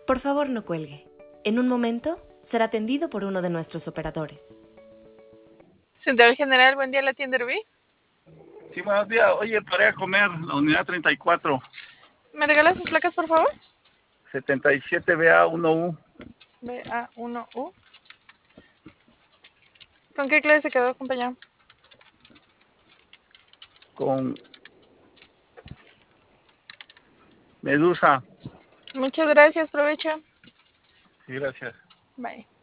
Por favor, no cuelgue. En un momento será atendido por uno de nuestros operadores. Central General, buen día, ¿la atiende Rubí? Sí, buenos días. Oye, para ir a comer, la unidad 34, ¿Me regala sus placas, por favor? 77BA1U, BA1U. ¿Con qué clase se quedó, compañero? con Medusa. Muchas gracias, provecho. Sí, gracias. Bye.